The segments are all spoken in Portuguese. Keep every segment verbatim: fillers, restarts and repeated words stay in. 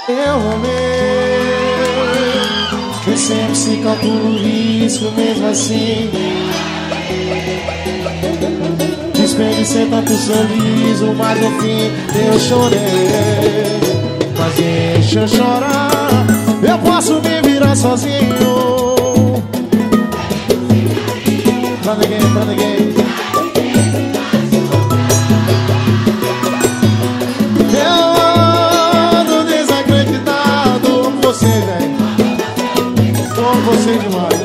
Eu amei, eu sempre se calcula o risco mesmo assim. Desperdicei tanto sorriso, mas no fim eu chorei. Mas deixa eu chorar, eu posso me virar sozinho. Pra ninguém, pra ninguém. Você, velho, amo você demais.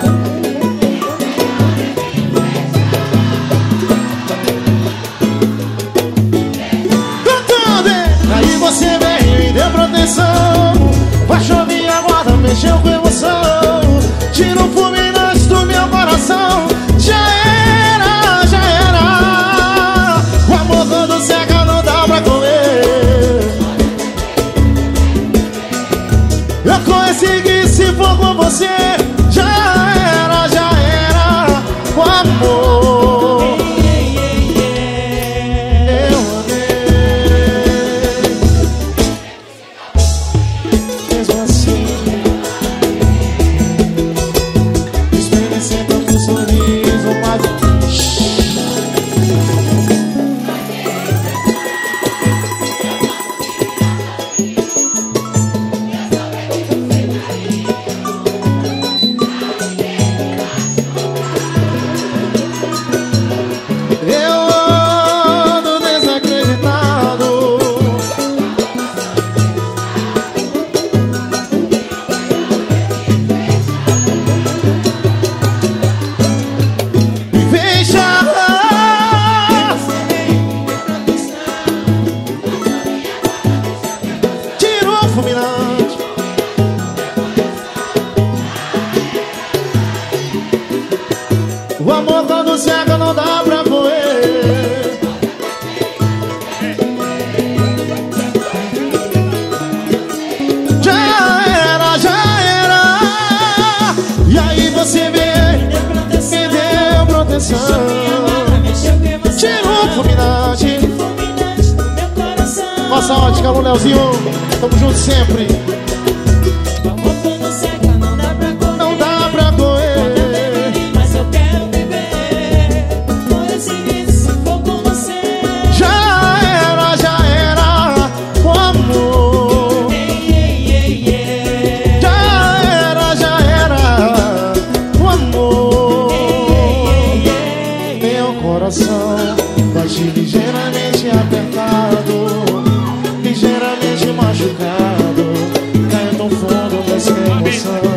Cantando, aí você veio e deu proteção. Baixou minha guarda, mexeu com emoção. Tira o fulminante do meu coração. Já era, já era. O amor quando seca não dá pra comer. Eu consegui, se for com você, já era, já era o amor. Eu amei, mesmo assim. Experienciei tanto sorriso, mas o amor quando seca não dá pra correr. Já era, já era. E aí você veio, me deu proteção. Tirou o fulminante. Nossa ótica, alô Leozinho, tamo junto sempre. Bate ligeiramente apertado, ligeiramente machucado. Caiu tão fundo nessa emoção.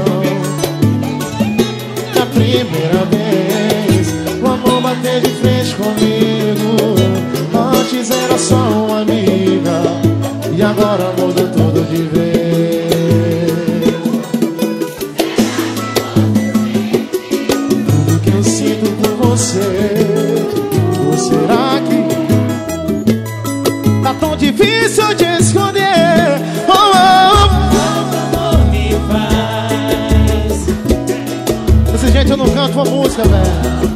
Na primeira vez o amor bateu de frente comigo. Antes era só uma amiga e agora mudou tudo de vez. Tudo que eu sinto por você, será que tá tão difícil de esconder? Oh, oh. Amor me faz. Esse gente, eu não canto uma música, velho.